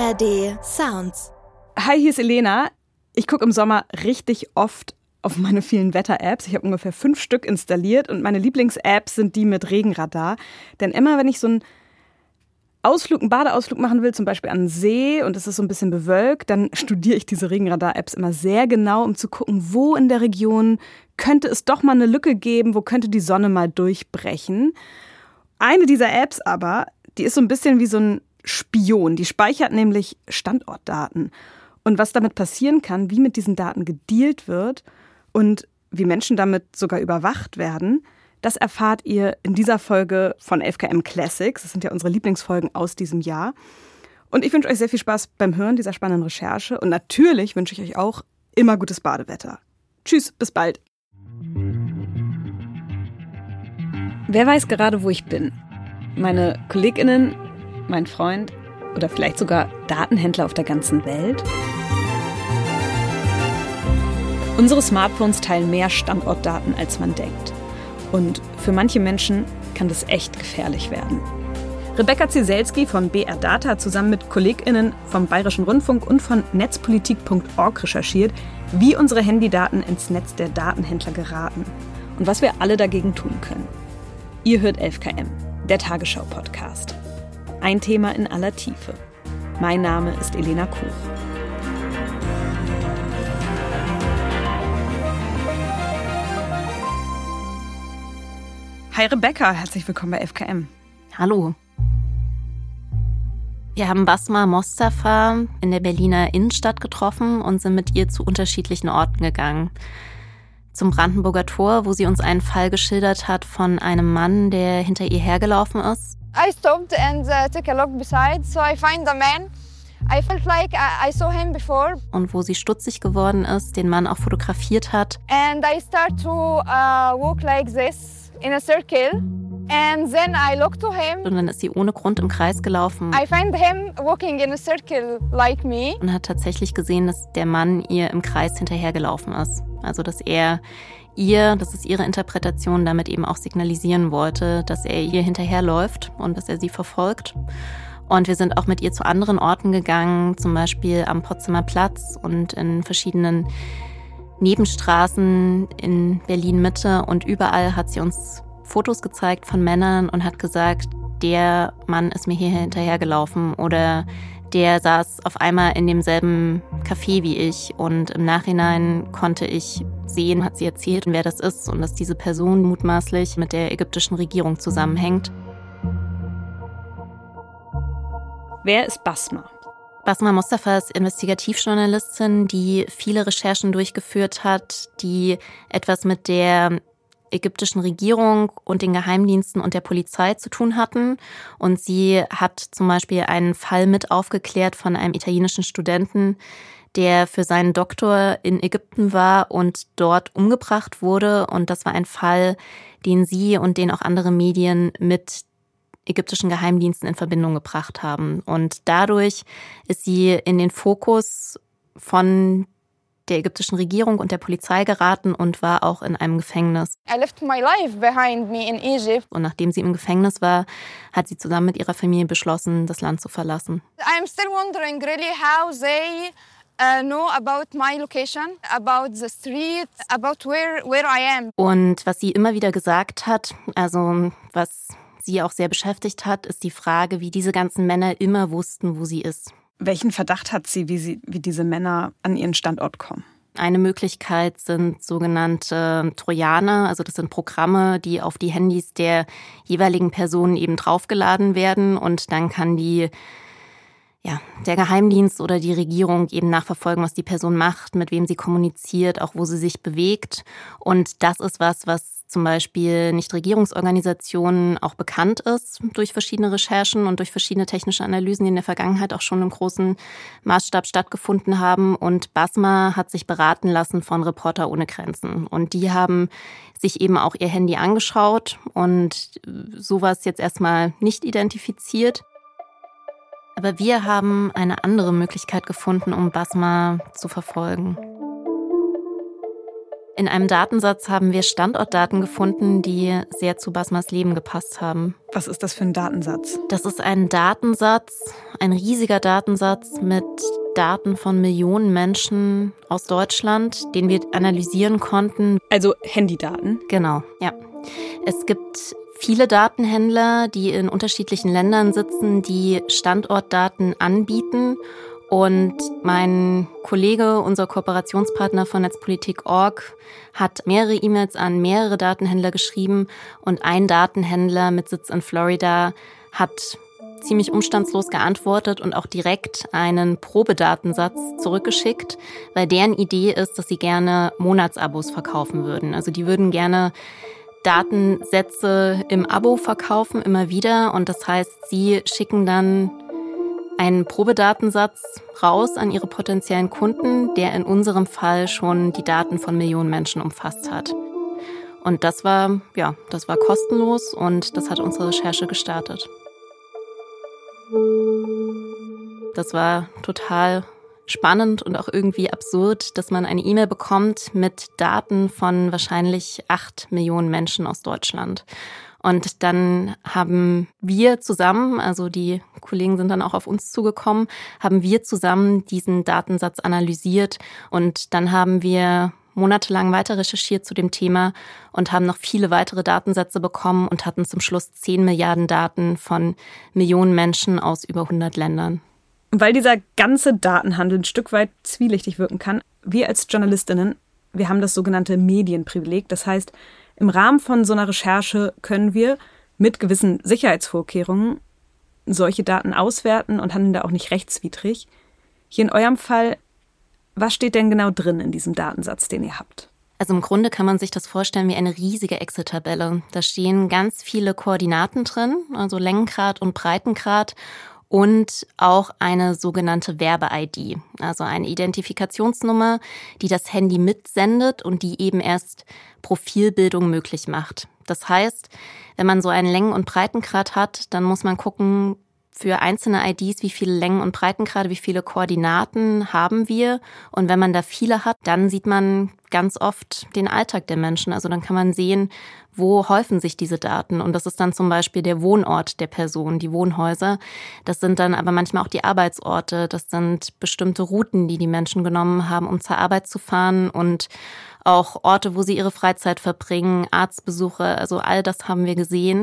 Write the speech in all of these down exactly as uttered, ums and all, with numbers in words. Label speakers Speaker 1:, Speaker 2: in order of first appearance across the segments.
Speaker 1: A R D Sounds.
Speaker 2: Hi, hier ist Elena. Ich gucke im Sommer richtig oft auf meine vielen Wetter-Apps. Ich habe ungefähr fünf Stück installiert und meine Lieblings-Apps sind die mit Regenradar. Denn immer, wenn ich so einen Ausflug, einen Badeausflug machen will, zum Beispiel an den See und es ist so ein bisschen bewölkt, dann studiere ich diese Regenradar-Apps immer sehr genau, um zu gucken, wo in der Region könnte es doch mal eine Lücke geben, wo könnte die Sonne mal durchbrechen. Eine dieser Apps aber, die ist so ein bisschen wie so ein Spion. Die speichert nämlich Standortdaten. Und was damit passieren kann, wie mit diesen Daten gedealt wird und wie Menschen damit sogar überwacht werden, das erfahrt ihr in dieser Folge von elf Kilometer Classics. Das sind ja unsere Lieblingsfolgen aus diesem Jahr. Und ich wünsche euch sehr viel Spaß beim Hören dieser spannenden Recherche. Und natürlich wünsche ich euch auch immer gutes Badewetter. Tschüss, bis bald. Wer weiß gerade, wo ich bin? Meine KollegInnen, mein Freund oder vielleicht sogar Datenhändler auf der ganzen Welt? Unsere Smartphones teilen mehr Standortdaten, als man denkt. Und für manche Menschen kann das echt gefährlich werden. Rebecca Cieselski von B R Data hat zusammen mit KollegInnen vom Bayerischen Rundfunk und von netzpolitik punkt org recherchiert, wie unsere Handydaten ins Netz der Datenhändler geraten und was wir alle dagegen tun können. Ihr hört elf Kilometer, der Tagesschau-Podcast. Ein Thema in aller Tiefe. Mein Name ist Elena Kuch. Hi Rebecca, herzlich willkommen bei elf Kilometer.
Speaker 3: Hallo. Wir haben Basma Mostafa in der Berliner Innenstadt getroffen und sind mit ihr zu unterschiedlichen Orten gegangen. Zum Brandenburger Tor, wo sie uns einen Fall geschildert hat von einem Mann, der hinter ihr hergelaufen ist.
Speaker 4: I stopped and uh, took a look beside, so I find the man. I felt like I, I saw him before.
Speaker 3: Und wo sie stutzig geworden ist, den Mann auch fotografiert hat.
Speaker 4: And I start to uh, walk like this in a circle. And then I look to him.
Speaker 3: Und dann ist sie ohne Grund im Kreis gelaufen.
Speaker 4: I find him walking in a circle like me.
Speaker 3: Und hat tatsächlich gesehen, dass der Mann ihr im Kreis hinterhergelaufen ist. Also dass er ihr, das ist ihre Interpretation, damit eben auch signalisieren wollte, dass er ihr hinterherläuft und dass er sie verfolgt. Und wir sind auch mit ihr zu anderen Orten gegangen, zum Beispiel am Potsdamer Platz und in verschiedenen Nebenstraßen in Berlin-Mitte. Und überall hat sie uns Fotos gezeigt von Männern und hat gesagt, der Mann ist mir hier hinterhergelaufen oder der saß auf einmal in demselben Café wie ich. Und im Nachhinein konnte ich sehen, hat sie erzählt, wer das ist und dass diese Person mutmaßlich mit der ägyptischen Regierung zusammenhängt.
Speaker 2: Wer ist Basma?
Speaker 3: Basma Mostafa ist Investigativjournalistin, die viele Recherchen durchgeführt hat, die etwas mit der ägyptischen Regierung und den Geheimdiensten und der Polizei zu tun hatten. Und sie hat zum Beispiel einen Fall mit aufgeklärt von einem italienischen Studenten, der für seinen Doktor in Ägypten war und dort umgebracht wurde. Und das war ein Fall, den sie und den auch andere Medien mit ägyptischen Geheimdiensten in Verbindung gebracht haben. Und dadurch ist sie in den Fokus von der ägyptischen Regierung und der Polizei geraten und war auch in einem Gefängnis.
Speaker 4: I left my life behind me in Egypt.
Speaker 3: Und nachdem sie im Gefängnis war, hat sie zusammen mit ihrer Familie beschlossen, das Land zu verlassen.
Speaker 4: I'm still wondering really how they uh, know about my location, about the street, about where where I am.
Speaker 3: Und was sie immer wieder gesagt hat, also was sie auch sehr beschäftigt hat, ist die Frage, wie diese ganzen Männer immer wussten, wo sie ist.
Speaker 2: Welchen Verdacht hat sie, wie, sie, wie diese Männer an ihren Standort kommen?
Speaker 3: Eine Möglichkeit sind sogenannte Trojaner, also das sind Programme, die auf die Handys der jeweiligen Personen eben draufgeladen werden und dann kann die, ja, der Geheimdienst oder die Regierung eben nachverfolgen, was die Person macht, mit wem sie kommuniziert, auch wo sie sich bewegt. Und das ist was, was zum Beispiel Nichtregierungsorganisationen auch bekannt ist durch verschiedene Recherchen und durch verschiedene technische Analysen, die in der Vergangenheit auch schon im großen Maßstab stattgefunden haben. Und Basma hat sich beraten lassen von Reporter ohne Grenzen. Und die haben sich eben auch ihr Handy angeschaut und sowas jetzt erstmal nicht identifiziert. Aber wir haben eine andere Möglichkeit gefunden, um Basma zu verfolgen. In einem Datensatz haben wir Standortdaten gefunden, die sehr zu Basmas Leben gepasst haben.
Speaker 2: Was ist das für ein Datensatz?
Speaker 3: Das ist ein Datensatz, ein riesiger Datensatz mit Daten von Millionen Menschen aus Deutschland, den wir analysieren konnten.
Speaker 2: Also Handydaten?
Speaker 3: Genau, ja. Es gibt viele Datenhändler, die in unterschiedlichen Ländern sitzen, die Standortdaten anbieten. Und mein Kollege, unser Kooperationspartner von Netzpolitik Punkt org, hat mehrere E-Mails an mehrere Datenhändler geschrieben. Und ein Datenhändler mit Sitz in Florida hat ziemlich umstandslos geantwortet und auch direkt einen Probedatensatz zurückgeschickt, weil deren Idee ist, dass sie gerne Monatsabos verkaufen würden. Also die würden gerne Datensätze im Abo verkaufen, immer wieder. Und das heißt, sie schicken dann einen Probedatensatz raus an ihre potenziellen Kunden, der in unserem Fall schon die Daten von Millionen Menschen umfasst hat. Und das war, ja, das war kostenlos und das hat unsere Recherche gestartet. Das war total spannend und auch irgendwie absurd, dass man eine E-Mail bekommt mit Daten von wahrscheinlich acht Millionen Menschen aus Deutschland. Und dann haben wir zusammen, also die Kollegen sind dann auch auf uns zugekommen, haben wir zusammen diesen Datensatz analysiert und dann haben wir monatelang weiter recherchiert zu dem Thema und haben noch viele weitere Datensätze bekommen und hatten zum Schluss zehn Milliarden Daten von Millionen Menschen aus über hundert Ländern.
Speaker 2: Weil dieser ganze Datenhandel ein Stück weit zwielichtig wirken kann, wir als Journalistinnen, wir haben das sogenannte Medienprivileg. Das heißt, im Rahmen von so einer Recherche können wir mit gewissen Sicherheitsvorkehrungen solche Daten auswerten und handeln da auch nicht rechtswidrig. Hier in eurem Fall, was steht denn genau drin in diesem Datensatz, den ihr habt?
Speaker 3: Also im Grunde kann man sich das vorstellen wie eine riesige Excel-Tabelle. Da stehen ganz viele Koordinaten drin, also Längengrad und Breitengrad. Und auch eine sogenannte Werbe-I D, also eine Identifikationsnummer, die das Handy mitsendet und die eben erst Profilbildung möglich macht. Das heißt, wenn man so einen Längen- und Breitengrad hat, dann muss man gucken, für einzelne I Ds, wie viele Längen- und Breitengrade, wie viele Koordinaten haben wir. Und wenn man da viele hat, dann sieht man ganz oft den Alltag der Menschen. Also dann kann man sehen, wo häufen sich diese Daten. Und das ist dann zum Beispiel der Wohnort der Person, die Wohnhäuser. Das sind dann aber manchmal auch die Arbeitsorte. Das sind bestimmte Routen, die die Menschen genommen haben, um zur Arbeit zu fahren. Und auch Orte, wo sie ihre Freizeit verbringen, Arztbesuche. Also all das haben wir gesehen.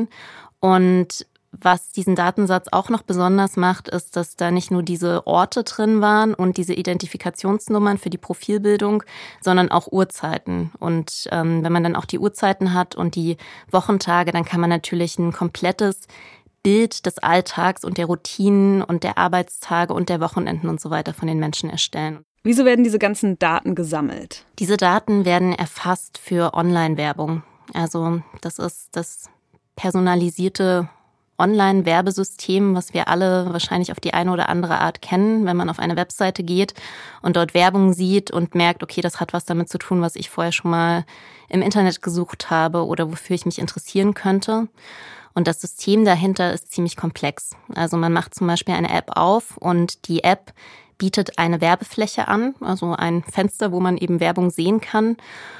Speaker 3: Und was diesen Datensatz auch noch besonders macht, ist, dass da nicht nur diese Orte drin waren und diese Identifikationsnummern für die Profilbildung, sondern auch Uhrzeiten. Und ähm, wenn man dann auch die Uhrzeiten hat und die Wochentage, dann kann man natürlich ein komplettes Bild des Alltags und der Routinen und der Arbeitstage und der Wochenenden und so weiter von den Menschen erstellen.
Speaker 2: Wieso werden diese ganzen Daten gesammelt?
Speaker 3: Diese Daten werden erfasst für Online-Werbung. Also das ist das personalisierte Online-Werbesystem, was wir alle wahrscheinlich auf die eine oder andere Art kennen, wenn man auf eine Webseite geht und dort Werbung sieht und merkt, okay, das hat was damit zu tun, was ich vorher schon mal im Internet gesucht habe oder wofür ich mich interessieren könnte. Und das System dahinter ist ziemlich komplex. Also man macht zum Beispiel eine App auf und die App bietet eine Werbefläche an, also ein Fenster, wo man eben Werbung sehen kann.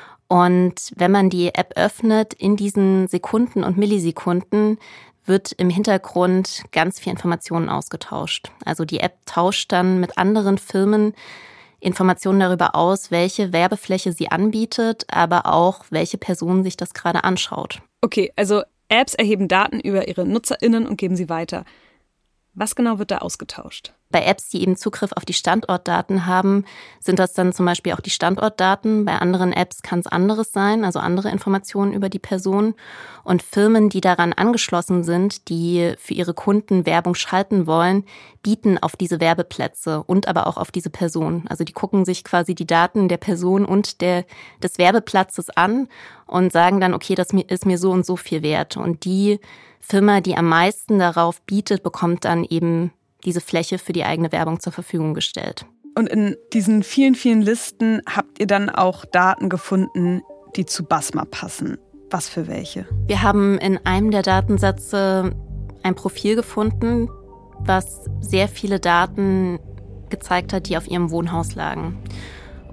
Speaker 3: Und wenn man die App öffnet, in diesen Sekunden und Millisekunden wird im Hintergrund ganz viel Informationen ausgetauscht. Also die App tauscht dann mit anderen Firmen Informationen darüber aus, welche Werbefläche sie anbietet, aber auch, welche Person sich das gerade anschaut.
Speaker 2: Okay, also Apps erheben Daten über ihre NutzerInnen und geben sie weiter. Was genau wird da ausgetauscht?
Speaker 3: Bei Apps, die eben Zugriff auf die Standortdaten haben, sind das dann zum Beispiel auch die Standortdaten. Bei anderen Apps kann es anderes sein, also andere Informationen über die Person. Und Firmen, die daran angeschlossen sind, die für ihre Kunden Werbung schalten wollen, bieten auf diese Werbeplätze und aber auch auf diese Person. Also die gucken sich quasi die Daten der Person und der, des Werbeplatzes an und sagen dann, okay, das ist mir so und so viel wert. Und die Firma, die am meisten darauf bietet, bekommt dann eben diese Fläche für die eigene Werbung zur Verfügung gestellt.
Speaker 2: Und in diesen vielen, vielen Listen habt ihr dann auch Daten gefunden, die zu Basma passen. Was für welche?
Speaker 3: Wir haben in einem der Datensätze ein Profil gefunden, was sehr viele Daten gezeigt hat, die auf ihrem Wohnhaus lagen.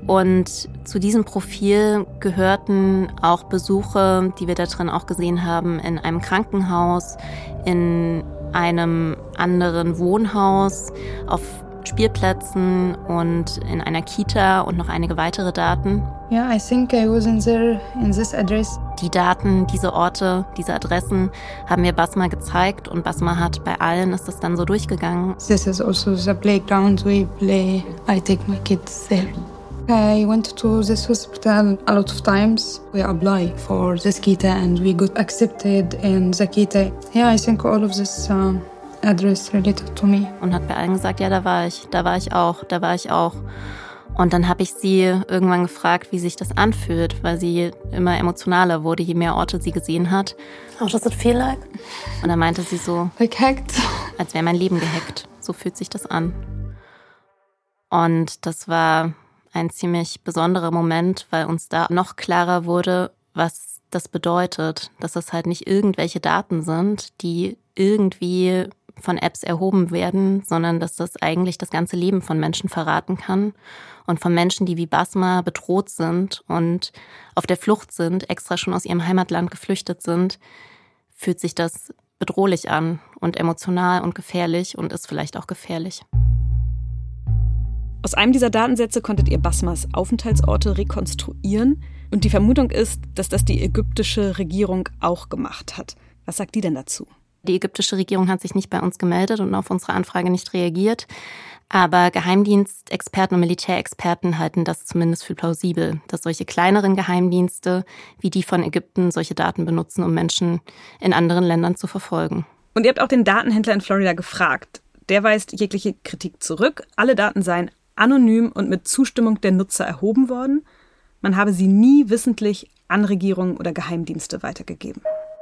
Speaker 3: Und zu diesem Profil gehörten auch Besuche, die wir da drin auch gesehen haben, in einem Krankenhaus, in einem anderen Wohnhaus, auf Spielplätzen und in einer Kita und noch einige weitere Daten.
Speaker 1: Yeah, I think I was in there in this address.
Speaker 3: Die Daten, diese Orte, diese Adressen haben wir Basma gezeigt und Basma hat bei allen ist es dann so durchgegangen.
Speaker 1: This is also the playground we play. I take my kids there. I went to this hospital a lot of times. We apply for this kita and we got accepted in the kita. Yeah, I think all of this uh, address related to me.
Speaker 3: Und hat bei allen gesagt, ja, da war ich, da war ich auch, da war ich auch. Und dann habe ich sie irgendwann gefragt, wie sich das anfühlt, weil sie immer emotionaler wurde, je mehr Orte sie gesehen hat.
Speaker 5: How does it feel like?
Speaker 3: Und dann meinte sie so,
Speaker 1: like hacked.
Speaker 3: Als wäre mein Leben gehackt. So fühlt sich das an. Und das war ein ziemlich besonderer Moment, weil uns da noch klarer wurde, was das bedeutet. Dass es halt nicht irgendwelche Daten sind, die irgendwie von Apps erhoben werden, sondern dass das eigentlich das ganze Leben von Menschen verraten kann und von Menschen, die wie Basma bedroht sind und auf der Flucht sind, extra schon aus ihrem Heimatland geflüchtet sind, fühlt sich das bedrohlich an und emotional und gefährlich und ist vielleicht auch gefährlich.
Speaker 2: Aus einem dieser Datensätze konntet ihr Basmas Aufenthaltsorte rekonstruieren und die Vermutung ist, dass das die ägyptische Regierung auch gemacht hat. Was sagt die denn dazu?
Speaker 3: Die ägyptische Regierung hat sich nicht bei uns gemeldet und auf unsere Anfrage nicht reagiert. Aber Geheimdienstexperten und Militärexperten halten das zumindest für plausibel, dass solche kleineren Geheimdienste wie die von Ägypten solche Daten benutzen, um Menschen in anderen Ländern zu verfolgen.
Speaker 2: Und ihr habt auch den Datenhändler in Florida gefragt. Der weist jegliche Kritik zurück. Alle Daten seien anonym und mit Zustimmung der Nutzer erhoben worden. Man habe sie nie wissentlich an Regierungen oder Geheimdienste weitergegeben.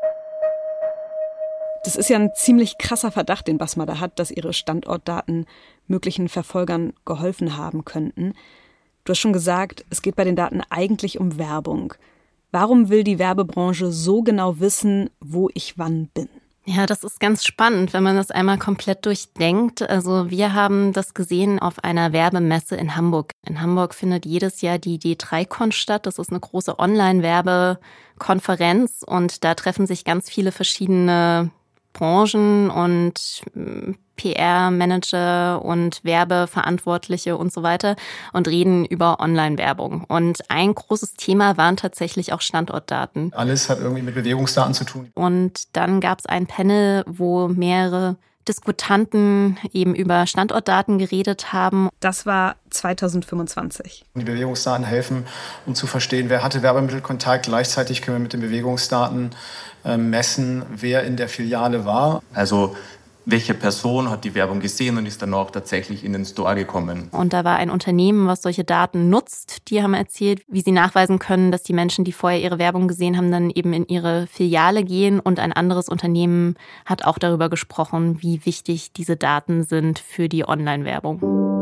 Speaker 2: Das ist ja ein ziemlich krasser Verdacht, den Basma da hat, dass ihre Standortdaten möglichen Verfolgern geholfen haben könnten. Du hast schon gesagt, es geht bei den Daten eigentlich um Werbung. Warum will die Werbebranche so genau wissen, wo ich wann bin?
Speaker 3: Ja, das ist ganz spannend, wenn man das einmal komplett durchdenkt. Also wir haben das gesehen auf einer Werbemesse in Hamburg. In Hamburg findet jedes Jahr die D drei Con statt. Das ist eine große Online-Werbekonferenz und da treffen sich ganz viele verschiedene Branchen und P R-Manager und Werbeverantwortliche und so weiter und reden über Online-Werbung. Und ein großes Thema waren tatsächlich auch Standortdaten.
Speaker 6: Alles hat irgendwie mit Bewegungsdaten zu tun.
Speaker 3: Und dann gab es ein Panel, wo mehrere Diskutanten eben über Standortdaten geredet haben.
Speaker 2: Das war zweitausendfünfundzwanzig.
Speaker 6: Die Bewegungsdaten helfen, um zu verstehen, wer hatte Werbemittelkontakt. Gleichzeitig können wir mit den Bewegungsdaten äh, messen, wer in der Filiale war.
Speaker 7: Also welche Person hat die Werbung gesehen und ist dann auch tatsächlich in den Store gekommen.
Speaker 3: Und da war ein Unternehmen, was solche Daten nutzt. Die haben erzählt, wie sie nachweisen können, dass die Menschen, die vorher ihre Werbung gesehen haben, dann eben in ihre Filiale gehen. Und ein anderes Unternehmen hat auch darüber gesprochen, wie wichtig diese Daten sind für die Online-Werbung.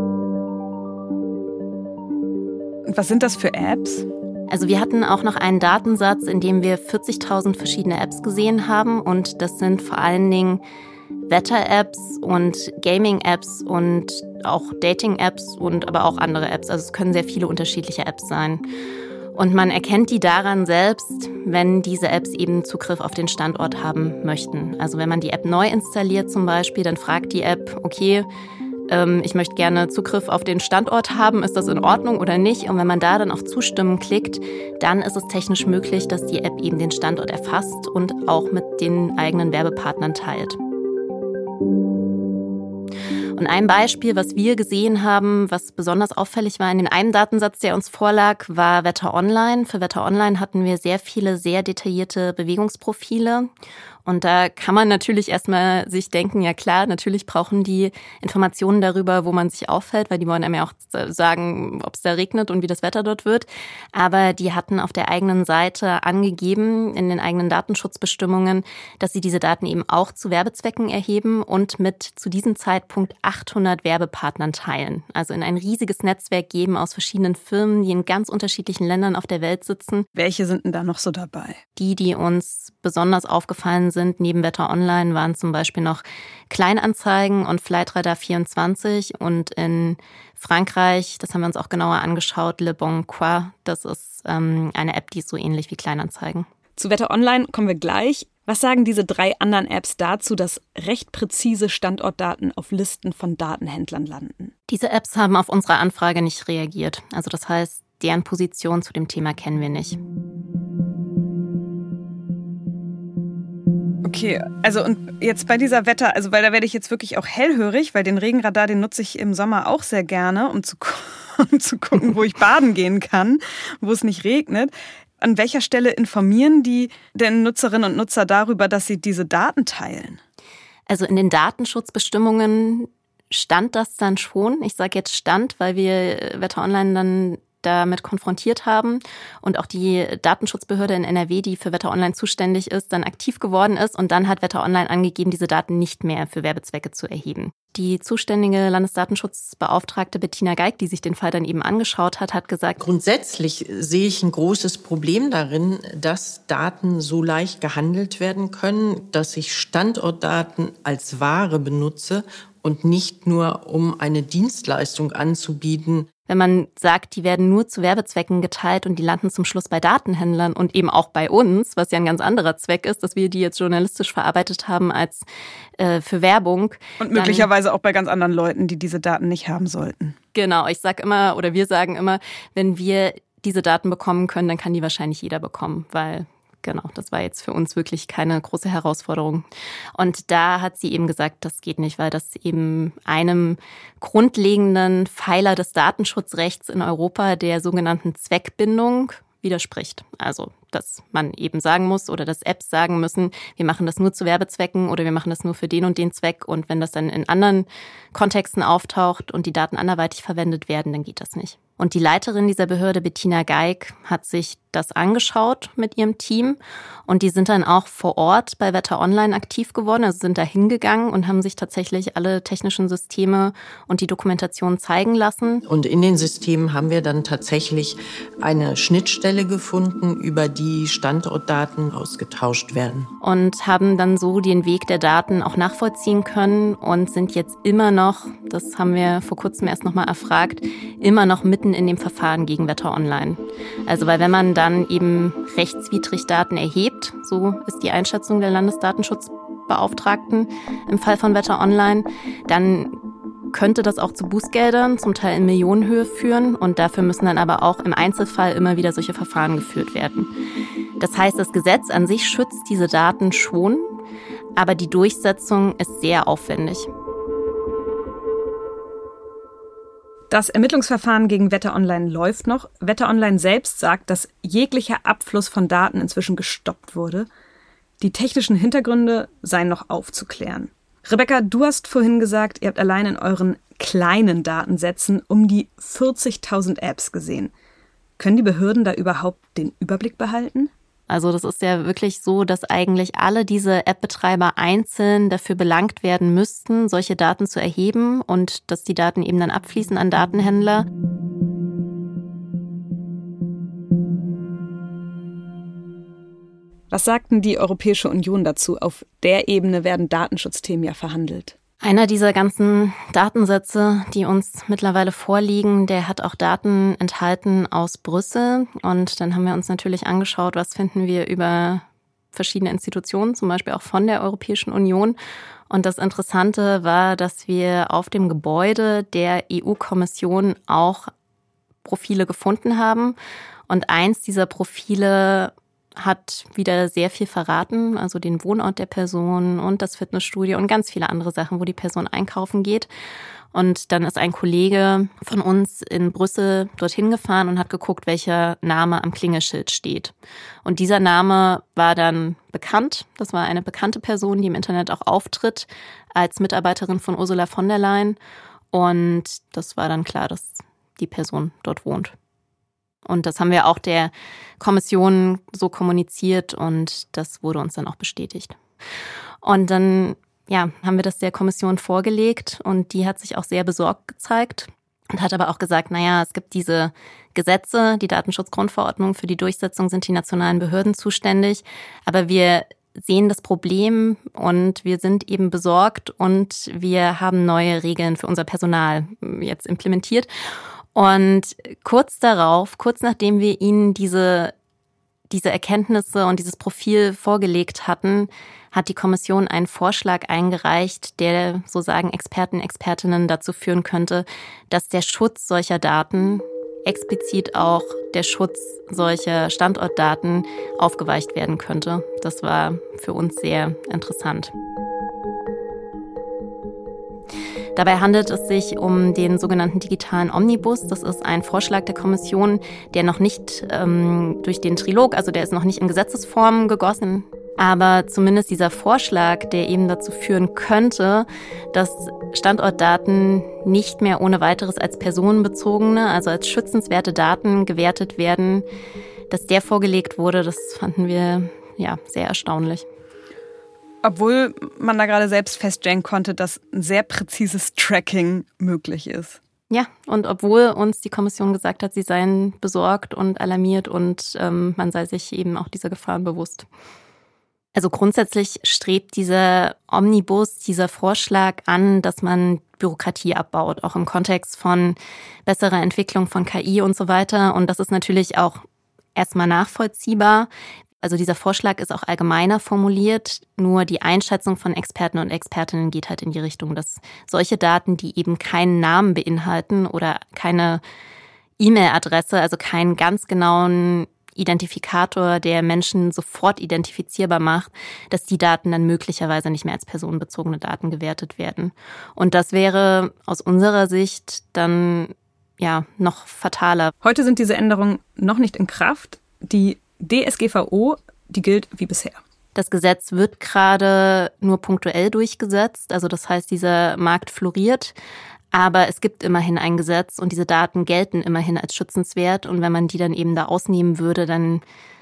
Speaker 2: Und was sind das für Apps?
Speaker 3: Also wir hatten auch noch einen Datensatz, in dem wir vierzigtausend verschiedene Apps gesehen haben. Und das sind vor allen Dingen Wetter-Apps und Gaming-Apps und auch Dating-Apps und aber auch andere Apps. Also es können sehr viele unterschiedliche Apps sein. Und man erkennt die daran selbst, wenn diese Apps eben Zugriff auf den Standort haben möchten. Also wenn man die App neu installiert zum Beispiel, dann fragt die App, okay, ähm, ich möchte gerne Zugriff auf den Standort haben, ist das in Ordnung oder nicht? Und wenn man da dann auf Zustimmen klickt, dann ist es technisch möglich, dass die App eben den Standort erfasst und auch mit den eigenen Werbepartnern teilt. Und ein Beispiel, was wir gesehen haben, was besonders auffällig war in dem einen Datensatz, der uns vorlag, war Wetter Online. Für Wetter Online hatten wir sehr viele, sehr detaillierte Bewegungsprofile. Und da kann man natürlich erstmal sich denken, ja klar, natürlich brauchen die Informationen darüber, wo man sich auffällt, weil die wollen einem ja auch sagen, ob es da regnet und wie das Wetter dort wird. Aber die hatten auf der eigenen Seite angegeben, in den eigenen Datenschutzbestimmungen, dass sie diese Daten eben auch zu Werbezwecken erheben und mit zu diesem Zeitpunkt achthundert Werbepartnern teilen. Also in ein riesiges Netzwerk geben aus verschiedenen Firmen, die in ganz unterschiedlichen Ländern auf der Welt sitzen.
Speaker 2: Welche sind denn da noch so dabei?
Speaker 3: Die, die uns besonders aufgefallen sind, neben Wetter Online, waren zum Beispiel noch Kleinanzeigen und Flightradar vierundzwanzig. Und in Frankreich, das haben wir uns auch genauer angeschaut, Le Bon Coin, das ist ähm, eine App, die ist so ähnlich wie Kleinanzeigen.
Speaker 2: Zu Wetter Online kommen wir gleich. Was sagen diese drei anderen Apps dazu, dass recht präzise Standortdaten auf Listen von Datenhändlern landen?
Speaker 3: Diese Apps haben auf unsere Anfrage nicht reagiert. Also das heißt, deren Position zu dem Thema kennen wir nicht.
Speaker 2: Okay, also und jetzt bei dieser Wetter, also weil da werde ich jetzt wirklich auch hellhörig, weil den Regenradar, den nutze ich im Sommer auch sehr gerne, um zu, um zu gucken, wo ich baden gehen kann, wo es nicht regnet. An welcher Stelle informieren die denn Nutzerinnen und Nutzer darüber, dass sie diese Daten teilen?
Speaker 3: Also in den Datenschutzbestimmungen stand das dann schon. Ich sage jetzt stand, weil wir Wetter Online dann damit konfrontiert haben und auch die Datenschutzbehörde in N R W, die für Wetter Online zuständig ist, dann aktiv geworden ist und dann hat Wetter Online angegeben, diese Daten nicht mehr für Werbezwecke zu erheben. Die zuständige Landesdatenschutzbeauftragte Bettina Geig, die sich den Fall dann eben angeschaut hat, hat gesagt,
Speaker 5: grundsätzlich sehe ich ein großes Problem darin, dass Daten so leicht gehandelt werden können, dass ich Standortdaten als Ware benutze und nicht nur, um eine Dienstleistung anzubieten.
Speaker 3: Wenn man sagt, die werden nur zu Werbezwecken geteilt und die landen zum Schluss bei Datenhändlern und eben auch bei uns, was ja ein ganz anderer Zweck ist, dass wir die jetzt journalistisch verarbeitet haben als äh, für Werbung.
Speaker 2: Und möglicherweise auch bei ganz anderen Leuten, die diese Daten nicht haben sollten.
Speaker 3: Genau, ich sag immer oder wir sagen immer, wenn wir diese Daten bekommen können, dann kann die wahrscheinlich jeder bekommen, weil genau, das war jetzt für uns wirklich keine große Herausforderung. Und da hat sie eben gesagt, das geht nicht, weil das eben einem grundlegenden Pfeiler des Datenschutzrechts in Europa, der sogenannten Zweckbindung, widerspricht. Also, dass man eben sagen muss oder dass Apps sagen müssen, wir machen das nur zu Werbezwecken oder wir machen das nur für den und den Zweck. Und wenn das dann in anderen Kontexten auftaucht und die Daten anderweitig verwendet werden, dann geht das nicht. Und die Leiterin dieser Behörde, Bettina Geig, hat sich das angeschaut mit ihrem Team. Und die sind dann auch vor Ort bei Wetter Online aktiv geworden, also sind da hingegangen und haben sich tatsächlich alle technischen Systeme und die Dokumentation zeigen lassen.
Speaker 5: Und in den Systemen haben wir dann tatsächlich eine Schnittstelle gefunden, über die Standortdaten ausgetauscht werden.
Speaker 3: Und haben dann so den Weg der Daten auch nachvollziehen können und sind jetzt immer noch, das haben wir vor kurzem erst nochmal erfragt, immer noch mitten in dem Verfahren gegen Wetter Online. Also weil wenn man dann eben rechtswidrig Daten erhebt, so ist die Einschätzung der Landesdatenschutzbeauftragten im Fall von Wetter Online, dann könnte das auch zu Bußgeldern, zum Teil in Millionenhöhe führen. Und dafür müssen dann aber auch im Einzelfall immer wieder solche Verfahren geführt werden. Das heißt, das Gesetz an sich schützt diese Daten schon, aber die Durchsetzung ist sehr aufwendig.
Speaker 2: Das Ermittlungsverfahren gegen Wetter Online läuft noch. Wetter Online selbst sagt, dass jeglicher Abfluss von Daten inzwischen gestoppt wurde. Die technischen Hintergründe seien noch aufzuklären. Rebecca, du hast vorhin gesagt, ihr habt allein in euren kleinen Datensätzen um die vierzigtausend Apps gesehen. Können die Behörden da überhaupt den Überblick behalten?
Speaker 3: Also das ist ja wirklich so, dass eigentlich alle diese App-Betreiber einzeln dafür belangt werden müssten, solche Daten zu erheben und dass die Daten eben dann abfließen an Datenhändler.
Speaker 2: Was sagt denn die Europäische Union dazu? Auf der Ebene werden Datenschutzthemen ja verhandelt.
Speaker 3: Einer dieser ganzen Datensätze, die uns mittlerweile vorliegen, der hat auch Daten enthalten aus Brüssel. Und dann haben wir uns natürlich angeschaut, was finden wir über verschiedene Institutionen, zum Beispiel auch von der Europäischen Union. Und das Interessante war, dass wir auf dem Gebäude der E U-Kommission auch Profile gefunden haben. Und eins dieser Profile hat wieder sehr viel verraten, also den Wohnort der Person und das Fitnessstudio und ganz viele andere Sachen, wo die Person einkaufen geht. Und dann ist ein Kollege von uns in Brüssel dorthin gefahren und hat geguckt, welcher Name am Klingelschild steht. Und dieser Name war dann bekannt. Das war eine bekannte Person, die im Internet auch auftritt als Mitarbeiterin von Ursula von der Leyen. Und das war dann klar, dass die Person dort wohnt. Und das haben wir auch der Kommission so kommuniziert und das wurde uns dann auch bestätigt. Und dann ja, haben wir das der Kommission vorgelegt und die hat sich auch sehr besorgt gezeigt und hat aber auch gesagt, naja, es gibt diese Gesetze, die Datenschutzgrundverordnung, für die Durchsetzung sind die nationalen Behörden zuständig, aber wir sehen das Problem und wir sind eben besorgt und wir haben neue Regeln für unser Personal jetzt implementiert. Und kurz darauf, kurz nachdem wir ihnen diese, diese Erkenntnisse und dieses Profil vorgelegt hatten, hat die Kommission einen Vorschlag eingereicht, der, so sagen Experten, Expertinnen, dazu führen könnte, dass der Schutz solcher Daten, explizit auch der Schutz solcher Standortdaten, aufgeweicht werden könnte. Das war für uns sehr interessant. Dabei handelt es sich um den sogenannten digitalen Omnibus. Das ist ein Vorschlag der Kommission, der noch nicht ähm, durch den Trilog, also der ist noch nicht in Gesetzesform gegossen. Aber zumindest dieser Vorschlag, der eben dazu führen könnte, dass Standortdaten nicht mehr ohne weiteres als personenbezogene, also als schützenswerte Daten gewertet werden, dass der vorgelegt wurde, das fanden wir ja sehr erstaunlich.
Speaker 2: Obwohl man da gerade selbst feststellen konnte, dass ein sehr präzises Tracking möglich ist.
Speaker 3: Ja, und obwohl uns die Kommission gesagt hat, sie seien besorgt und alarmiert und ähm, man sei sich eben auch dieser Gefahren bewusst. Also grundsätzlich strebt dieser Omnibus, dieser Vorschlag an, dass man Bürokratie abbaut, auch im Kontext von besserer Entwicklung von K I und so weiter. Und das ist natürlich auch erstmal nachvollziehbar. Also dieser Vorschlag ist auch allgemeiner formuliert, nur die Einschätzung von Experten und Expertinnen geht halt in die Richtung, dass solche Daten, die eben keinen Namen beinhalten oder keine E-Mail-Adresse, also keinen ganz genauen Identifikator, der Menschen sofort identifizierbar macht, dass die Daten dann möglicherweise nicht mehr als personenbezogene Daten gewertet werden. Und das wäre aus unserer Sicht dann ja noch fataler.
Speaker 2: Heute sind diese Änderungen noch nicht in Kraft. Die D S G V O, die gilt wie bisher.
Speaker 3: Das Gesetz wird gerade nur punktuell durchgesetzt. Also das heißt, dieser Markt floriert. Aber es gibt immerhin ein Gesetz und diese Daten gelten immerhin als schützenswert. Und wenn man die dann eben da ausnehmen würde, dann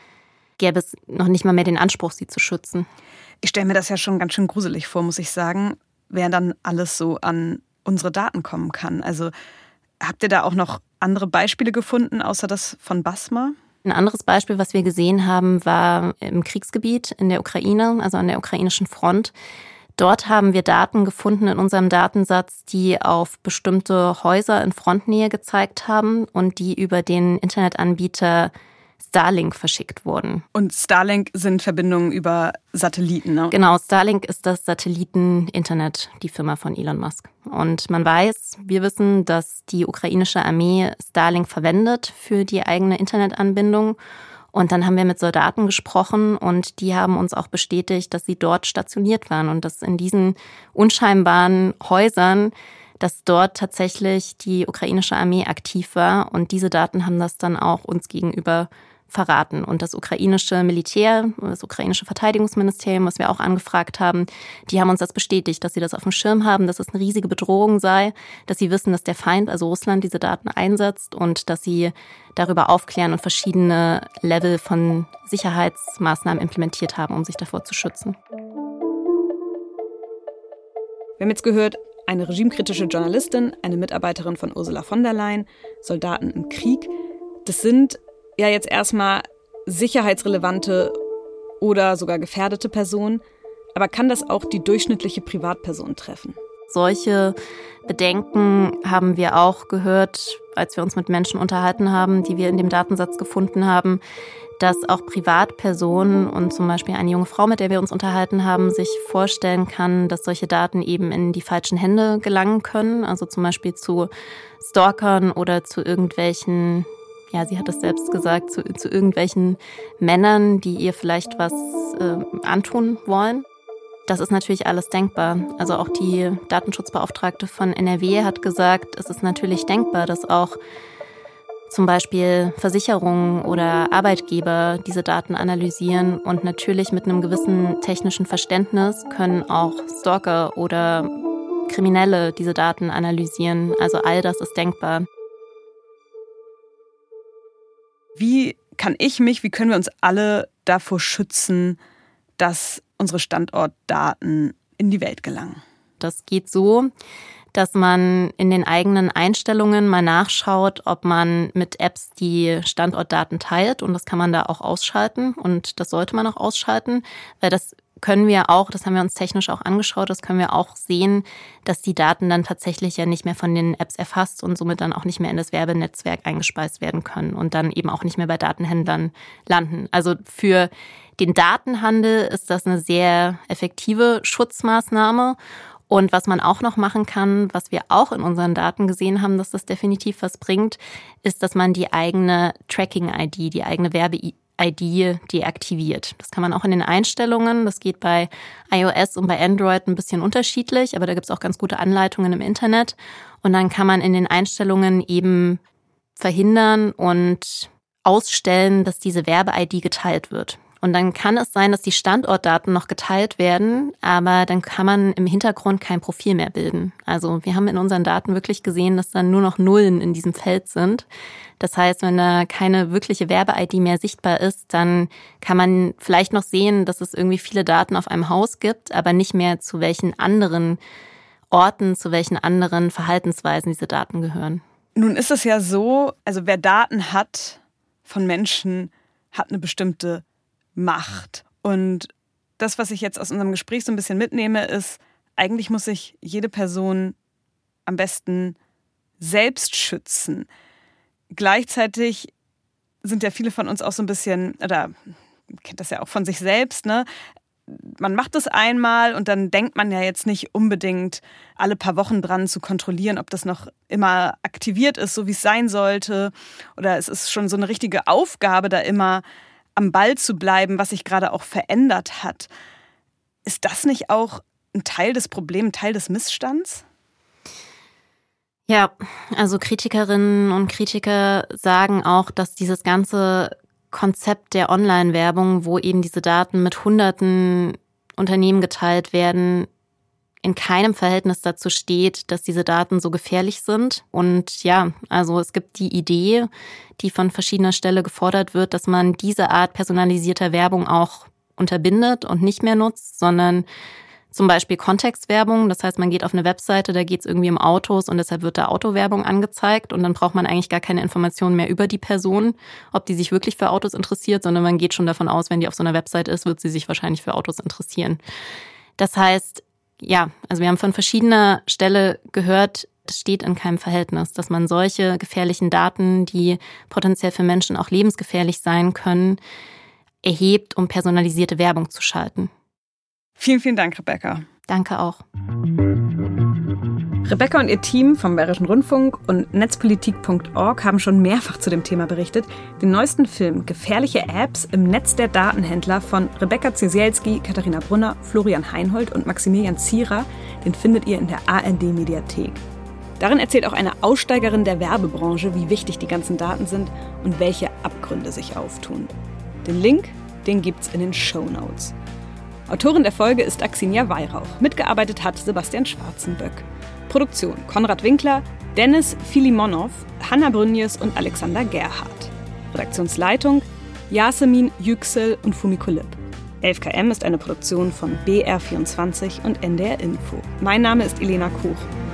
Speaker 3: gäbe es noch nicht mal mehr den Anspruch, sie zu schützen.
Speaker 2: Ich stelle mir das ja schon ganz schön gruselig vor, muss ich sagen, wer dann alles so an unsere Daten kommen kann. Also habt ihr da auch noch andere Beispiele gefunden, außer das von Basma?
Speaker 3: Ein anderes Beispiel, was wir gesehen haben, war im Kriegsgebiet in der Ukraine, also an der ukrainischen Front. Dort haben wir Daten gefunden in unserem Datensatz, die auf bestimmte Häuser in Frontnähe gezeigt haben und die über den Internetanbieter Starlink verschickt wurden.
Speaker 2: Und Starlink sind Verbindungen über Satelliten, ne?
Speaker 3: Genau, Starlink ist das Satelliten-Internet, die Firma von Elon Musk. Und man weiß, wir wissen, dass die ukrainische Armee Starlink verwendet für die eigene Internetanbindung. Und dann haben wir mit Soldaten gesprochen und die haben uns auch bestätigt, dass sie dort stationiert waren und dass in diesen unscheinbaren Häusern, dass dort tatsächlich die ukrainische Armee aktiv war. Und diese Daten haben das dann auch uns gegenüber verraten. Und das ukrainische Militär, das ukrainische Verteidigungsministerium, was wir auch angefragt haben, die haben uns das bestätigt, dass sie das auf dem Schirm haben, dass es eine riesige Bedrohung sei, dass sie wissen, dass der Feind, also Russland, diese Daten einsetzt und dass sie darüber aufklären und verschiedene Level von Sicherheitsmaßnahmen implementiert haben, um sich davor zu schützen.
Speaker 2: Wir haben jetzt gehört, eine regimekritische Journalistin, eine Mitarbeiterin von Ursula von der Leyen, Soldaten im Krieg. Das sind ja jetzt erstmal sicherheitsrelevante oder sogar gefährdete Personen. Aber kann das auch die durchschnittliche Privatperson treffen?
Speaker 3: Solche Bedenken haben wir auch gehört, als wir uns mit Menschen unterhalten haben, die wir in dem Datensatz gefunden haben, dass auch Privatpersonen und zum Beispiel eine junge Frau, mit der wir uns unterhalten haben, sich vorstellen kann, dass solche Daten eben in die falschen Hände gelangen können. Also zum Beispiel zu Stalkern oder zu irgendwelchen, ja, sie hat es selbst gesagt, zu, zu irgendwelchen Männern, die ihr vielleicht was äh, antun wollen. Das ist natürlich alles denkbar. Also auch die Datenschutzbeauftragte von N R W hat gesagt, es ist natürlich denkbar, dass auch zum Beispiel Versicherungen oder Arbeitgeber diese Daten analysieren und natürlich mit einem gewissen technischen Verständnis können auch Stalker oder Kriminelle diese Daten analysieren. Also all das ist denkbar.
Speaker 2: Wie kann ich mich, wie können wir uns alle davor schützen, dass unsere Standortdaten in die Welt gelangen?
Speaker 3: Das geht so, dass man in den eigenen Einstellungen mal nachschaut, ob man mit Apps die Standortdaten teilt. Und das kann man da auch ausschalten und das sollte man auch ausschalten, weil das können wir auch, das haben wir uns technisch auch angeschaut, das können wir auch sehen, dass die Daten dann tatsächlich ja nicht mehr von den Apps erfasst und somit dann auch nicht mehr in das Werbenetzwerk eingespeist werden können und dann eben auch nicht mehr bei Datenhändlern landen. Also für den Datenhandel ist das eine sehr effektive Schutzmaßnahme. Und was man auch noch machen kann, was wir auch in unseren Daten gesehen haben, dass das definitiv was bringt, ist, dass man die eigene Tracking-I D, die eigene Werbe-I D deaktiviert. Das kann man auch in den Einstellungen. Das geht bei iOS und bei Android ein bisschen unterschiedlich, aber da gibt es auch ganz gute Anleitungen im Internet. Und dann kann man in den Einstellungen eben verhindern und ausstellen, dass diese Werbe-I D geteilt wird. Und dann kann es sein, dass die Standortdaten noch geteilt werden, aber dann kann man im Hintergrund kein Profil mehr bilden. Also wir haben in unseren Daten wirklich gesehen, dass dann nur noch Nullen in diesem Feld sind. Das heißt, wenn da keine wirkliche Werbe-I D mehr sichtbar ist, dann kann man vielleicht noch sehen, dass es irgendwie viele Daten auf einem Haus gibt, aber nicht mehr zu welchen anderen Orten, zu welchen anderen Verhaltensweisen diese Daten gehören.
Speaker 2: Nun ist es ja so, also wer Daten hat von Menschen, hat eine bestimmte Macht. Und das, was ich jetzt aus unserem Gespräch so ein bisschen mitnehme, ist, eigentlich muss sich jede Person am besten selbst schützen. Gleichzeitig sind ja viele von uns auch so ein bisschen, oder man kennt das ja auch von sich selbst, ne? Man macht es einmal und dann denkt man ja jetzt nicht unbedingt alle paar Wochen dran zu kontrollieren, ob das noch immer aktiviert ist, so wie es sein sollte. Oder es ist schon so eine richtige Aufgabe, da immer am Ball zu bleiben, was sich gerade auch verändert hat. Ist das nicht auch ein Teil des Problems, ein Teil des Missstands?
Speaker 3: Ja, also Kritikerinnen und Kritiker sagen auch, dass dieses ganze Konzept der Online-Werbung, wo eben diese Daten mit hunderten Unternehmen geteilt werden, in keinem Verhältnis dazu steht, dass diese Daten so gefährlich sind. Und ja, also es gibt die Idee, die von verschiedener Stelle gefordert wird, dass man diese Art personalisierter Werbung auch unterbindet und nicht mehr nutzt, sondern zum Beispiel Kontextwerbung. Das heißt, man geht auf eine Webseite, da geht es irgendwie um Autos und deshalb wird da Autowerbung angezeigt und dann braucht man eigentlich gar keine Informationen mehr über die Person, ob die sich wirklich für Autos interessiert, sondern man geht schon davon aus, wenn die auf so einer Webseite ist, wird sie sich wahrscheinlich für Autos interessieren. Das heißt, ja, also wir haben von verschiedener Stelle gehört, es steht in keinem Verhältnis, dass man solche gefährlichen Daten, die potenziell für Menschen auch lebensgefährlich sein können, erhebt, um personalisierte Werbung zu schalten.
Speaker 2: Vielen, vielen Dank, Rebecca.
Speaker 3: Danke auch.
Speaker 2: Rebecca und ihr Team vom Bayerischen Rundfunk und netzpolitik punkt org haben schon mehrfach zu dem Thema berichtet. Den neuesten Film Gefährliche Apps im Netz der Datenhändler von Rebecca Ciesielski, Katharina Brunner, Florian Heinhold und Maximilian Zierer, den findet ihr in der A R D-Mediathek. Darin erzählt auch eine Aussteigerin der Werbebranche, wie wichtig die ganzen Daten sind und welche Abgründe sich auftun. Den Link, den gibt's in den Shownotes. Autorin der Folge ist Axinia Weihrauch. Mitgearbeitet hat Sebastian Schwarzenböck. Produktion Konrad Winkler, Dennis Filimonov, Hanna Brünjes und Alexander Gerhardt. Redaktionsleitung Yasemin Yüksel und Fumiko Lipp. elf K M ist eine Produktion von B R vierundzwanzig und N D R Info. Mein Name ist Elena Koch.